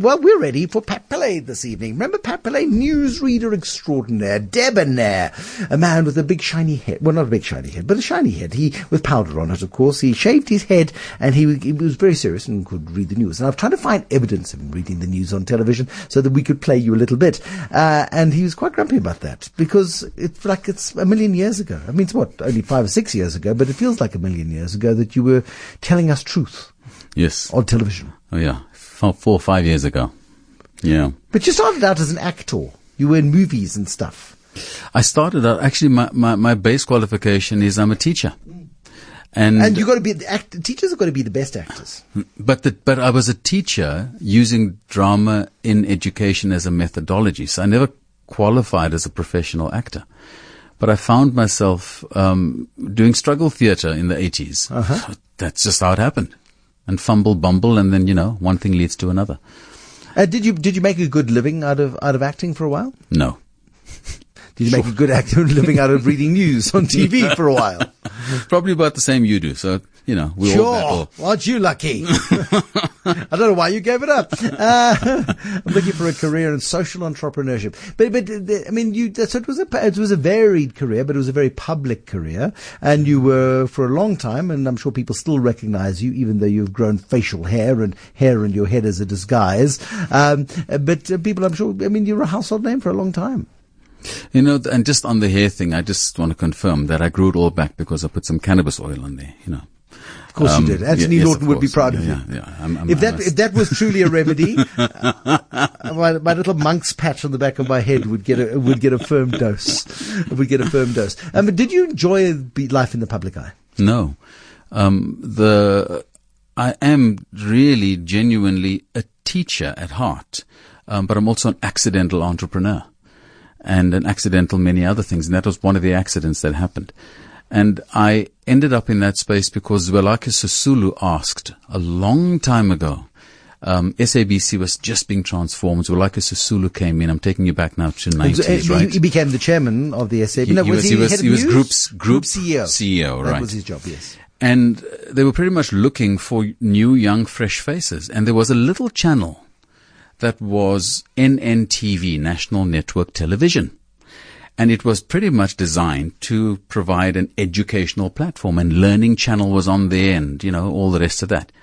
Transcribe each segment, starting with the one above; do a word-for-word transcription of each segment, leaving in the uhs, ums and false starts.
Well, we're ready for Pat Pillay this evening. Remember Pat Pillay, newsreader extraordinaire, debonair, a man with a big shiny head. Well, not a big shiny head, but a shiny head. He, with powder on it, of course. He shaved his head, and he, he was very serious and could read the news. And I've tried to find evidence of him reading the news on television so that we could play you a little bit. Uh, and he was quite grumpy about that, because it's like it's a million years ago. I mean, it's what, only five or six years ago, but it feels like a million years ago that you were telling us truth. Yes. On television. Oh, yeah. Four, four or five years ago. Yeah. But you started out as an actor. You were in movies and stuff. I started out, actually, my, my, my base qualification is I'm a teacher. And, and you got to be, act, teachers have got to be the best actors. But the, but I was a teacher using drama in education as a methodology. So I never qualified as a professional actor. But I found myself um, doing struggle theatre in the eighties. Uh-huh. That's just how it happened. And fumble, bumble, and then, you know, one thing leads to another. Uh, did you did you make a good living out of out of acting for a while? No. Did you make a good actor living out of reading news on T V for a while? Probably about the same you do. So, you know, we sure. all Sure. Aren't you lucky? I don't know why you gave it up. Uh, I'm looking for a career in social entrepreneurship. But, but I mean, you, so it was a, it was a varied career, but it was a very public career. And you were for a long time, and I'm sure people still recognize you, even though you've grown facial hair and hair in your head as a disguise. Um, but uh, people, I'm sure, I mean, you're a household name for a long time. You know, and just on the hair thing, I just want to confirm that I grew it all back because I put some cannabis oil on there, you know. Of course um, you did. Anthony yeah, Norton yes, would be course. proud yeah, of you. Yeah, yeah. I'm, I'm, if that I'm if that was truly a remedy, uh, my, my little monk's patch on the back of my head would get a would get a firm dose. Would get a firm dose. Um, but did you enjoy life in the public eye? No. Um, the I am really genuinely a teacher at heart, um, but I'm also an accidental entrepreneur. And an accidental many other things. And that was one of the accidents that happened. And I ended up in that space because Zwelakhe Sisulu asked a long time ago. Um, S A B C was just being transformed. Zwelakhe Sisulu came in. I'm taking you back now to nineties, so, uh, right? He became the chairman of the S A B C. He, no, he was, was, he, he was, head of he was news? group's, group, group C E O. C E O, right. That was his job, yes. And they were pretty much looking for new, young, fresh faces. And there was a little channel that was N N T V, National Network Television. And it was pretty much designed to provide an educational platform, and Learning Channel was on there, and, you know, all the rest of that.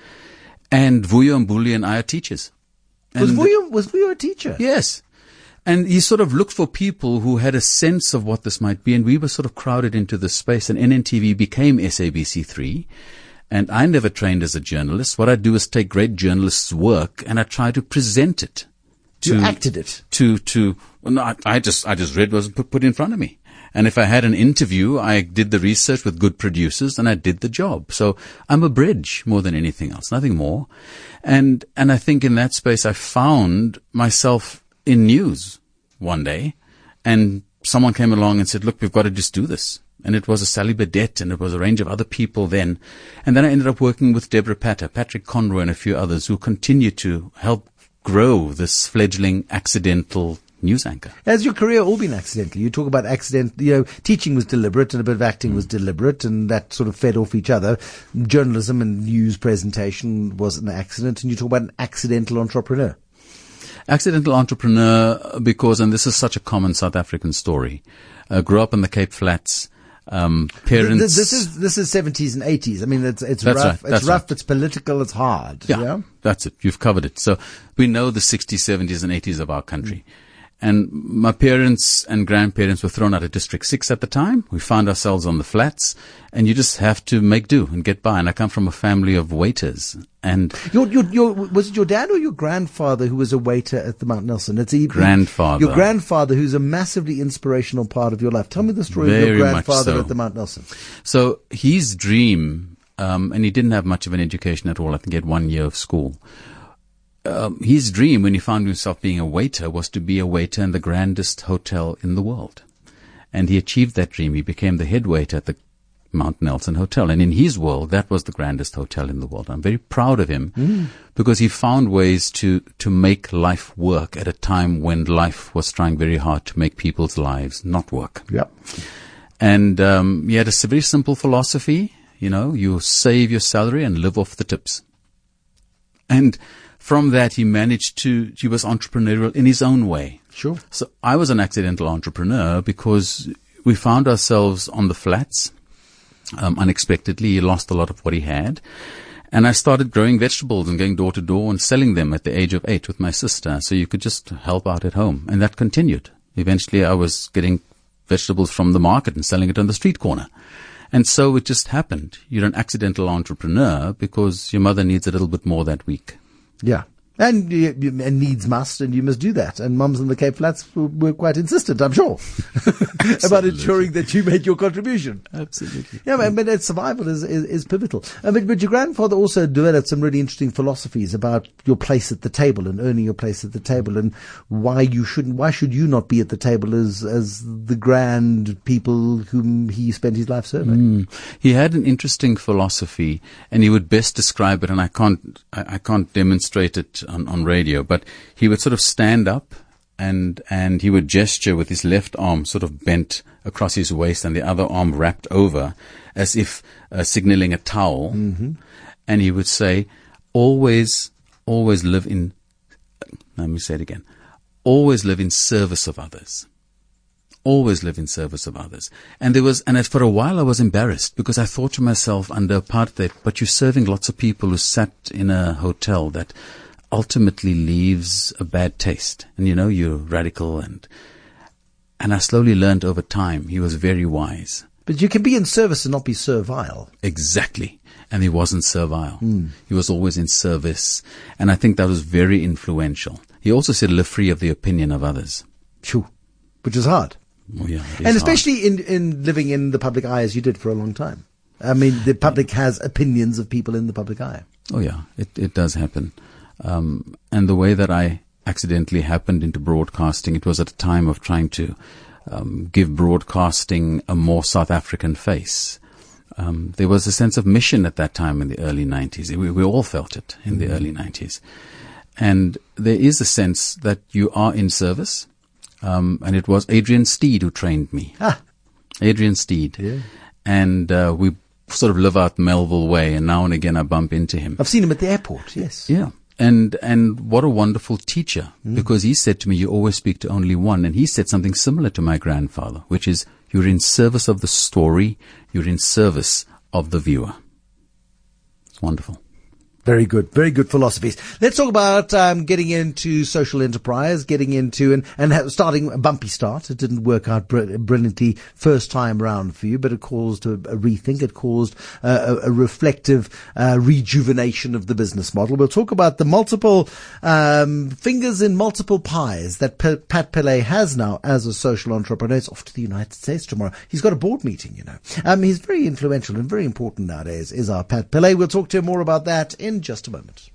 And Vuyo Mbuli and I are teachers. And was Vuyo, was Vuyo a teacher? Yes. And he sort of looked for people who had a sense of what this might be, and we were sort of crowded into this space, and N N T V became S A B C three. And I never trained as a journalist. What I do is take great journalists' work and I try to present it. To, you acted it. To, to, well, no, I, I just, I just read what was put, put in front of me. And if I had an interview, I did the research with good producers and I did the job. So I'm a bridge more than anything else, nothing more. And, and I think in that space I found myself in news one day, and someone came along and said, look, we've got to just do this. And it was a Sally Burdett, and it was a range of other people then. And then I ended up working with Deborah Patter, Patrick Conroy, and a few others who continue to help grow this fledgling accidental news anchor. Has your career all been accidental? You talk about accident, you know, teaching was deliberate and a bit of acting mm. was deliberate, and that sort of fed off each other. Journalism and news presentation was an accident, and you talk about an accidental entrepreneur. Accidental entrepreneur because, and this is such a common South African story, uh, grew up in the Cape Flats. Um, parents. This, this is this is seventies and eighties. I mean, it's it's that's rough. Right, it's rough. Right. It's political. It's hard. Yeah, yeah, that's it. You've covered it. So we know the sixties, seventies, and eighties of our country. Mm. And my parents and grandparents were thrown out of District Six at the time. We found ourselves on the flats, and you just have to make do and get by. And I come from a family of waiters. And your, your, your, was it your dad or your grandfather who was a waiter at the Mount Nelson? It's a, grandfather. Your grandfather, who's a massively inspirational part of your life. Tell me the story Very of your grandfather so. at the Mount Nelson. So his dream, um, and he didn't have much of an education at all. I think he had one year of school. Um, his dream when he found himself being a waiter was to be a waiter in the grandest hotel in the world. And he achieved that dream. He became the head waiter at the Mount Nelson Hotel. And in his world, that was the grandest hotel in the world. I'm very proud of him mm. because he found ways to, to make life work at a time when life was trying very hard to make people's lives not work. Yep. And um, he had a very simple philosophy. You know, you save your salary and live off the tips. And from that, he managed to, he was entrepreneurial in his own way. Sure. So I was an accidental entrepreneur because we found ourselves on the flats, um, unexpectedly. He lost a lot of what he had. And I started growing vegetables and going door to door and selling them at the age of eight with my sister. So you could just help out at home. And that continued. Eventually I was getting vegetables from the market and selling it on the street corner. And so it just happened. You're an accidental entrepreneur because your mother needs a little bit more that week. Yeah. And, you, you, and needs must, and you must do that. And mums in the Cape Flats were, were quite insistent, I'm sure, about ensuring that you made your contribution. Absolutely. Yeah, but, but survival is, is, is pivotal. I mean, but your grandfather also developed some really interesting philosophies about your place at the table and earning your place at the table, and why you shouldn't, why should you not be at the table as as the grand people whom he spent his life serving? Mm. He had an interesting philosophy, and he would best describe it, and I can't, I, I can't demonstrate it On, on radio, but he would sort of stand up and and he would gesture with his left arm sort of bent across his waist and the other arm wrapped over as if uh, signaling a towel. Mm-hmm. And he would say, always, always live in, let me say it again, always live in service of others. Always live in service of others. And there was, and for a while I was embarrassed because I thought to myself under apartheid, but you're serving lots of people who sat in a hotel that ultimately leaves a bad taste. And you know, you're radical, and and I slowly learned over time. He was very wise. But you can be in service and not be servile. Exactly. And he wasn't servile. Mm. He was always in service. And I think that was very influential. He also said, live free of the opinion of others. Sure. Which is hard. Oh, yeah, and especially in, in living in the public eye as you did for a long time. I mean, the public has opinions of people in the public eye. Oh, yeah. It, it does happen. Um, and the way that I accidentally happened into broadcasting, it was at a time of trying to um, give broadcasting a more South African face. Um, there was a sense of mission at that time in the early nineties. We, we all felt it in mm-hmm. the early nineties. And there is a sense that you are in service. Um, and it was Adrian Steed who trained me. Ah. Adrian Steed. Yeah. And uh, we sort of live out Melville Way, and now and again I bump into him. I've seen him at the airport, yes. Yeah. And, and what a wonderful teacher, mm. because he said to me, you always speak to only one. And he said something similar to my grandfather, which is, you're in service of the story, you're in service of the viewer. It's wonderful. Very good. Very good philosophies. Let's talk about um, getting into social enterprise, getting into and, and ha- starting a bumpy start. It didn't work out br- brilliantly first time round for you, but it caused a, a rethink. It caused uh, a, a reflective uh, rejuvenation of the business model. We'll talk about the multiple um, fingers in multiple pies that P- Pat Pillay has now as a social entrepreneur. He's off to the United States tomorrow. He's got a board meeting, you know. Um, he's very influential and very important nowadays, is our Pat Pillay. We'll talk to him more about that in just a moment.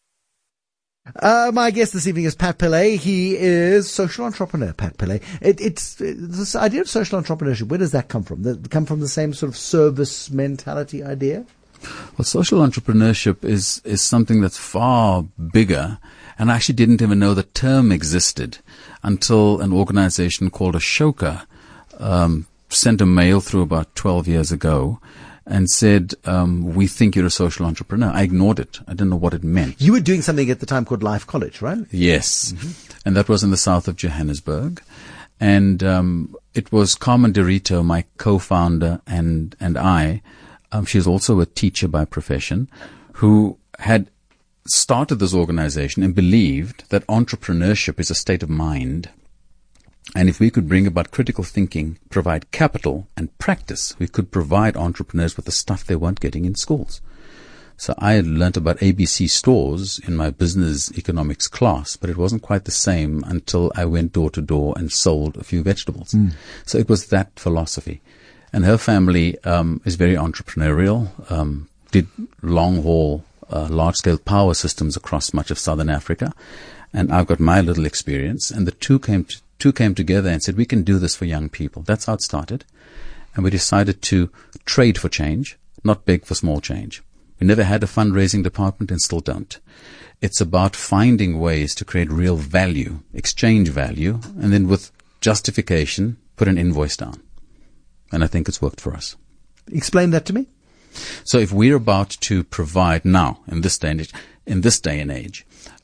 Uh, my guest this evening is Pat Pillay. He is social entrepreneur, Pat Pillay. It, it's, this idea of social entrepreneurship, where does that come from? Does it come from the same sort of service mentality idea? Well, social entrepreneurship is, is something that's far bigger, and I actually didn't even know the term existed until an organization called Ashoka um, sent a mail through about twelve years ago and said, um, we think you're a social entrepreneur. I ignored it. I didn't know what it meant. You were doing something at the time called Life College, right? Yes. Mm-hmm. And that was in the south of Johannesburg. And um, it was Carmen Dorito, my co-founder, and, and I, um, she's also a teacher by profession, who had started this organization and believed that entrepreneurship is a state of mind. And if we could bring about critical thinking, provide capital and practice, we could provide entrepreneurs with the stuff they weren't getting in schools. So I had learnt about A B C stores in my business economics class, but it wasn't quite the same until I went door to door and sold a few vegetables. Mm. So it was that philosophy. And her family um, is very entrepreneurial, um, did long haul, uh, large scale power systems across much of southern Africa. And I've got my little experience, and the two came to Two came together and said, we can do this for young people. That's how it started. And we decided to trade for change, not beg for small change. We never had a fundraising department and still don't. It's about finding ways to create real value, exchange value, and then with justification, put an invoice down. And I think it's worked for us. Explain that to me. So if we're about to provide now, in this day and age, in this day and age,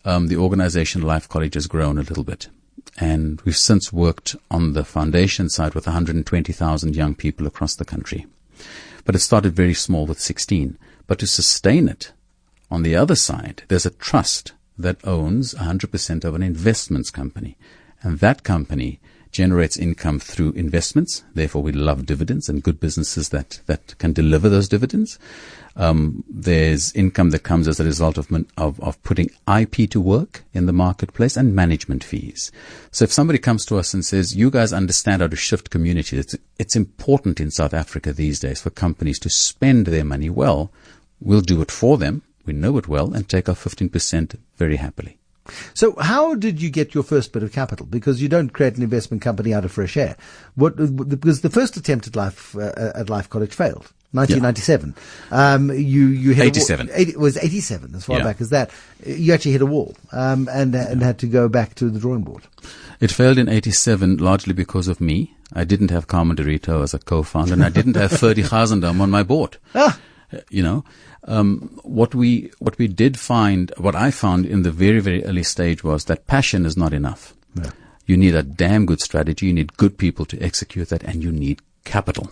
um, the organization Life College has grown a little bit. And we've since worked on the foundation side with one hundred twenty thousand young people across the country. But it started very small with sixteen. But to sustain it, on the other side, there's a trust that owns one hundred percent of an investments company. And that company generates income through investments. Therefore, we love dividends and good businesses that, that can deliver those dividends. Um, there's income that comes as a result of, of, of putting I P to work in the marketplace and management fees. So if somebody comes to us and says, you guys understand how to shift community, it's, it's important in South Africa these days for companies to spend their money well, we'll do it for them. We know it well and take our fifteen percent very happily. So how did you get your first bit of capital? Because you don't create an investment company out of fresh air. What, because the first attempt at Life, uh, at Life College failed. nineteen ninety-seven. Yeah. Um, you, you hit eighty-seven. A wall, eighty, it was eighty-seven, as far yeah. back as that. You actually hit a wall, um, and, and yeah. had to go back to the drawing board. It failed in eighty-seven largely because of me. I didn't have Carmen Dorito as a co-founder, and I didn't have Ferdy Gazendam on my board. Ah. You know, um, what we, what we did find, what I found in the very, very early stage was that passion is not enough. Yeah. You need a damn good strategy. You need good people to execute that, and you need capital.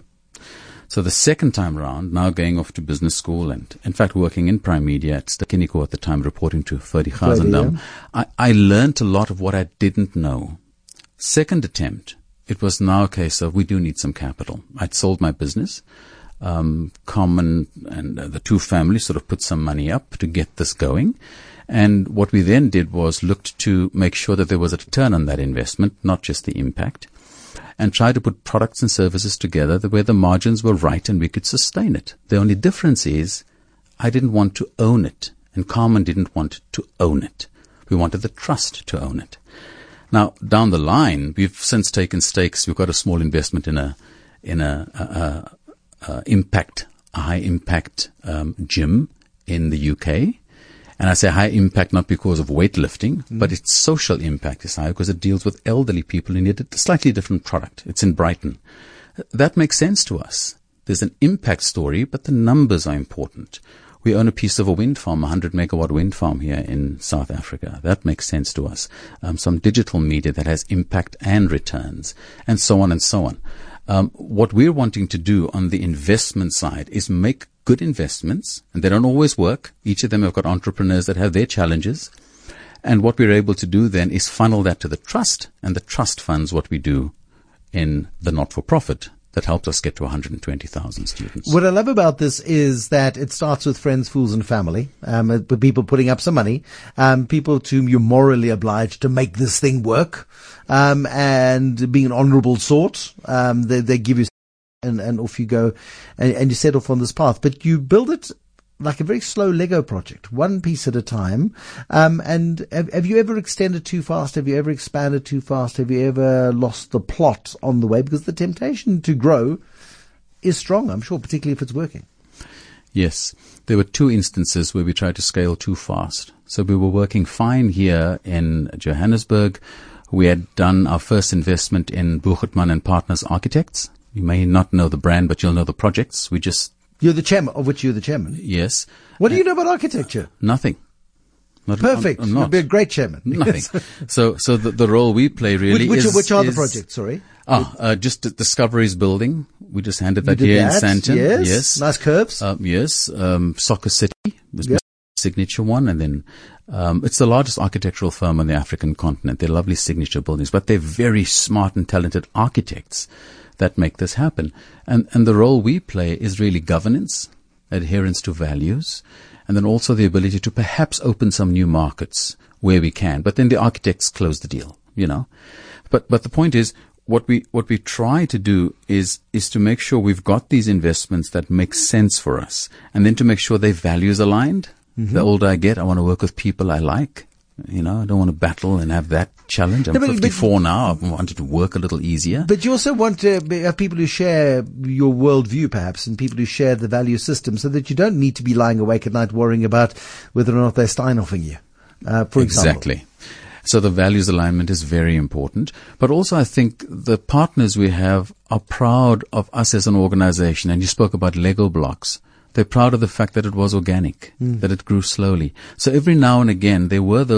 So the second time around, now going off to business school and, in fact, working in Prime Media at Stakinico at the time, reporting to Ferdy Gazendam, I, I learned a lot of what I didn't know. Second attempt, it was now a case of we do need some capital. I'd sold my business. Um, Carmen and uh, the two families sort of put some money up to get this going. And what we then did was looked to make sure that there was a return on that investment, not just the impact, and try to put products and services together where the margins were right and we could sustain it. The only difference is I didn't want to own it, and Carmen didn't want to own it. We wanted the trust to own it. Now, down the line, we've since taken stakes. We've got a small investment in a in a, a, a Uh, impact, a high impact um, gym in the U K. And I say high impact not because of weightlifting, mm. but its social impact is high because it deals with elderly people and need a slightly different product. It's in Brighton. That makes sense to us. There's an impact story, but the numbers are important. We own a piece of a wind farm, a one hundred megawatt wind farm here in South Africa. That makes sense to us. Um, some digital media that has impact and returns, and so on and so on. Um, what we're wanting to do on the investment side is make good investments, and they don't always work. Each of them have got entrepreneurs that have their challenges. And what we're able to do then is funnel that to the trust, and the trust funds what we do in the not-for-profit that helped us get to one hundred twenty thousand students. What I love about this is that it starts with friends, fools, and family, um, with people putting up some money, um, people to whom you're morally obliged to make this thing work, um, and being an honourable sort. Um, they, they give you, and, and off you go, and, and you set off on this path. But you build it like a very slow Lego project, one piece at a time. Um, and have, have you ever extended too fast? Have you ever expanded too fast? Have you ever lost the plot on the way? Because the temptation to grow is strong, I'm sure, particularly if it's working. Yes. There were two instances where we tried to scale too fast. So we were working fine here in Johannesburg. We had done our first investment in Buchertman and Partners Architects. You may not know the brand, but you'll know the projects. We just You're the chairman, of which you're the chairman. Yes. What do you know about architecture? Nothing. Not, Perfect. I'm, I'm not. You'd be a great chairman. Nothing. so, so the, the role we play really which, which, is. Which are is, the projects? Sorry. Ah, uh, just Discovery's building. We just handed that you did here that, in Sandton. Yes. yes. Nice curves. Um, yes. Um, Soccer City was yep. my signature one, and then um, it's the largest architectural firm on the African continent. They're lovely signature buildings, but they're very smart and talented architects that make this happen. And and the role we play is really governance, adherence to values, and then also the ability to perhaps open some new markets where we can. But then the architects close the deal, you know. But but the point is, what we what we try to do is is to make sure we've got these investments that make sense for us, and then to make sure they're values aligned. Mm-hmm. The older I get, I want to work with people I like. You know, I don't want to battle and have that challenge. I'm no, but, fifty-four but, now. I wanted to work a little easier. But you also want to have people who share your worldview, perhaps, and people who share the value system, so that you don't need to be lying awake at night worrying about whether or not they're Steinhoffing you, uh, for example. Exactly. So the values alignment is very important. But also I think the partners we have are proud of us as an organization. And you spoke about Lego blocks. They're proud of the fact that it was organic, mm. that it grew slowly. So every now and again, there were those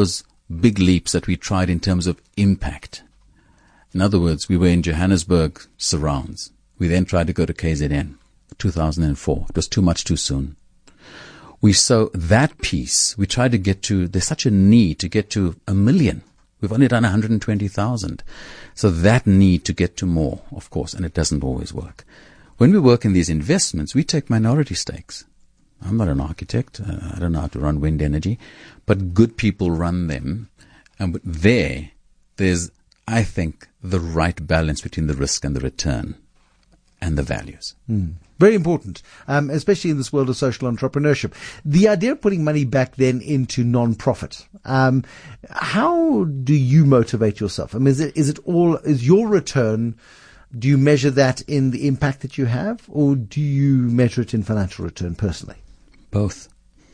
big leaps that we tried in terms of impact. In other words, we were in Johannesburg surrounds. We then tried to go to K Z N, two thousand four. It was too much too soon. We saw that piece. We tried to get to, there's such a need to get to a million. We've only done one hundred twenty thousand. So that need to get to more, of course, and it doesn't always work. When we work in these investments, we take minority stakes. I'm not an architect. Uh, I don't know how to run wind energy, but good people run them. And there, there's, I think, the right balance between the risk and the return and the values. Mm. Very important, um, especially in this world of social entrepreneurship. The idea of putting money back then into non-profit. Um, how do you motivate yourself? I mean, is it, is it all, is your return, do you measure that in the impact that you have, or do you measure it in financial return personally? Both.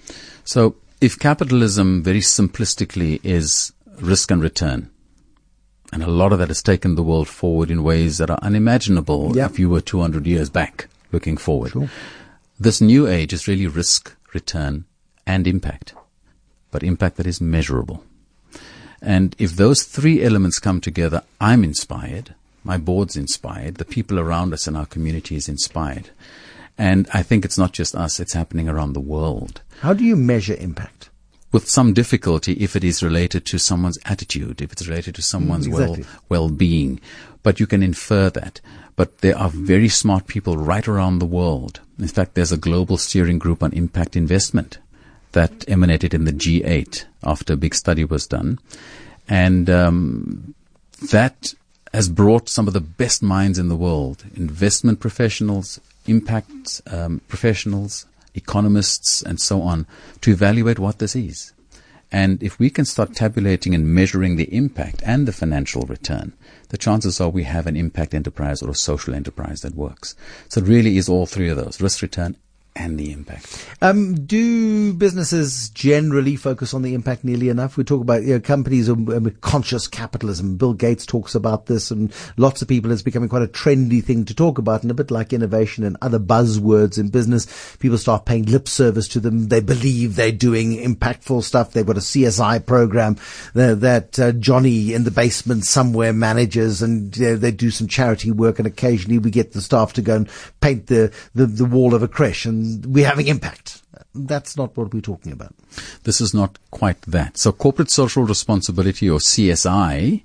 So if capitalism very simplistically is risk and return, and a lot of that has taken the world forward in ways that are unimaginable yep. if you were two hundred years back looking forward. Sure. This new age is really risk, return, and impact, but impact that is measurable. And if those three elements come together, I'm inspired, my board's inspired, the people around us in our community is inspired. And I think it's not just us, it's happening around the world. How do you measure impact? With some difficulty if it is related to someone's attitude, if it's related to someone's mm, exactly. well, well-being. But you can infer that. But there are very smart people right around the world. In fact, there's a global steering group on impact investment that emanated in the G eight after a big study was done. And um, that has brought some of the best minds in the world, investment professionals, impact um, professionals, economists, and so on, to evaluate what this is. And if we can start tabulating and measuring the impact and the financial return, the chances are we have an impact enterprise or a social enterprise that works. So it really is all three of those, risk, return, and the impact. Um, do businesses generally focus on the impact nearly enough? We talk about, you know, companies with conscious capitalism. Bill Gates talks about this, and lots of people. It's becoming quite a trendy thing to talk about, and a bit like innovation and other buzzwords in business. People start paying lip service to them. They believe they're doing impactful stuff. They've got a C S I program that, that uh, Johnny in the basement somewhere manages, and you know, they do some charity work, and occasionally we get the staff to go and paint the, the, the wall of a creche, and we're having impact. That's not what we're talking about. This is not quite that. So corporate social responsibility, or C S I,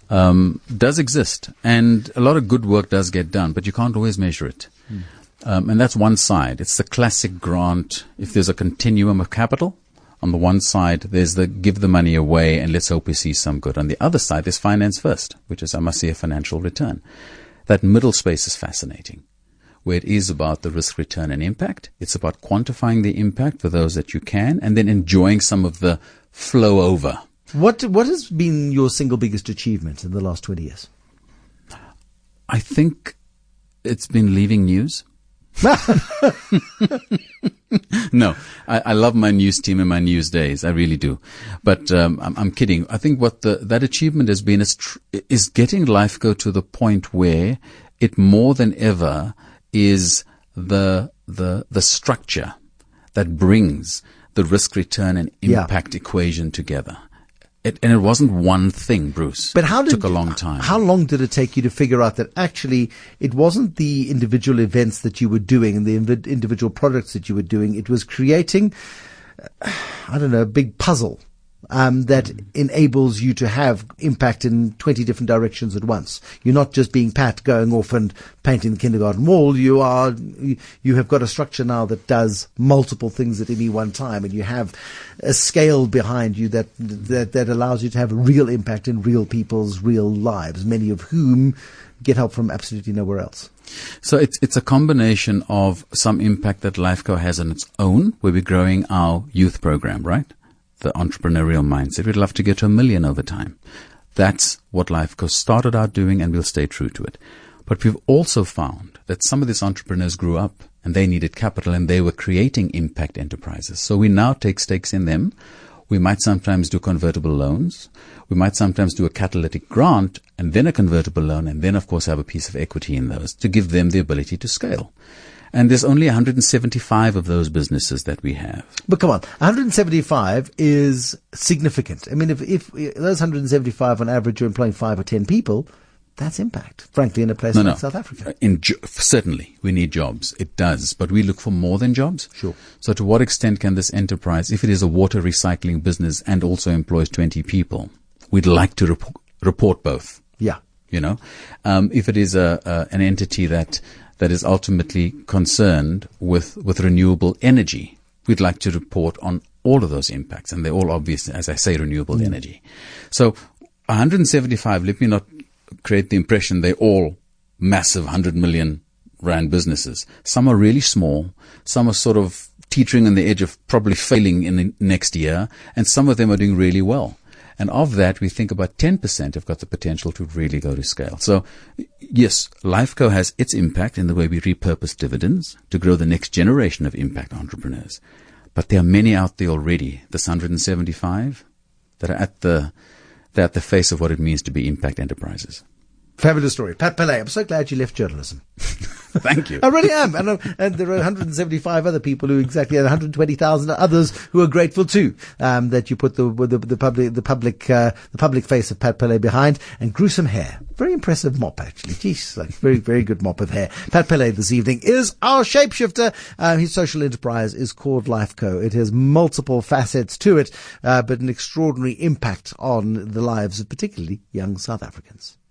um, does exist, and a lot of good work does get done, but you can't always measure it. Mm. Um, and that's one side. It's the classic grant. If there's a continuum of capital, on the one side, there's the give the money away and let's hope we see some good. On the other side, there's finance first, which is I must see a financial return. That middle space is fascinating, where it is about the risk, return, and impact. It's about quantifying the impact for those that you can, and then enjoying some of the flow over. What What has been your single biggest achievement in the last twenty years? I think it's been leaving news. No, I, I love my news team and my news days. I really do. But um, I'm, I'm kidding. I think what the, that achievement has been is, tr- is getting Lifeco to the point where it more than ever is the the the structure that brings the risk, return, and impact yeah. equation together. It, and it wasn't one thing, Bruce. But how did, it took a long time. How long did it take you to figure out that actually it wasn't the individual events that you were doing and the inv- individual products that you were doing? It was creating, I don't know, a big puzzle um, that mm. enables you to have impact in twenty different directions at once. You're not just being Pat going off and painting the kindergarten wall. You are, you, you have got a structure now that does multiple things at any one time, and you have a scale behind you that, that, that allows you to have a real impact in real people's real lives, many of whom get help from absolutely nowhere else. So it's, it's a combination of some impact that Lifeco has on its own, where we're growing our youth program, right? The entrepreneurial mindset. We'd love to get to a million over time. That's what Lifeco started out doing, and we'll stay true to it. But we've also found that some of these entrepreneurs grew up and they needed capital, and they were creating impact enterprises. So we now take stakes in them. We might sometimes do convertible loans. We might sometimes do a catalytic grant and then a convertible loan, and then, of course, have a piece of equity in those to give them the ability to scale. And there's only one hundred seventy-five of those businesses that we have. But come on, one hundred seventy-five is significant. I mean, if, if those one hundred seventy-five on average are employing five or ten people, that's impact, frankly, in a place no, like no. South Africa. In jo- certainly, we need jobs. It does. But we look for more than jobs. Sure. So to what extent can this enterprise, if it is a water recycling business and also employs twenty people, we'd like to rep- report both. Yeah. You know, um, if it is a, a an entity that that is ultimately concerned with, with renewable energy, we'd like to report on all of those impacts. And they're all obvious, as I say, renewable mm. energy. So one hundred seventy-five, let me not create the impression they're all massive one hundred million rand businesses. Some are really small. Some are sort of teetering on the edge of probably failing in the next year. And some of them are doing really well. And of that, we think about ten percent have got the potential to really go to scale. So, yes, Lifeco has its impact in the way we repurpose dividends to grow the next generation of impact entrepreneurs. But there are many out there already, this one hundred seventy-five, that are at the, they're at the face of what it means to be impact enterprises. Fabulous story. Pat Pillay, I'm so glad you left journalism. Thank you. I really am. And, uh, and there are one hundred seventy-five other people who exactly, and one hundred twenty thousand others who are grateful too, um, that you put the, the, the public, the public, uh, the public face of Pat Pillay behind, and gruesome hair. Very impressive mop, actually. Jeez, like very, very good mop of hair. Pat Pillay this evening is our shapeshifter. Uh, his social enterprise is called Lifeco. It has multiple facets to it, uh, but an extraordinary impact on the lives of particularly young South Africans.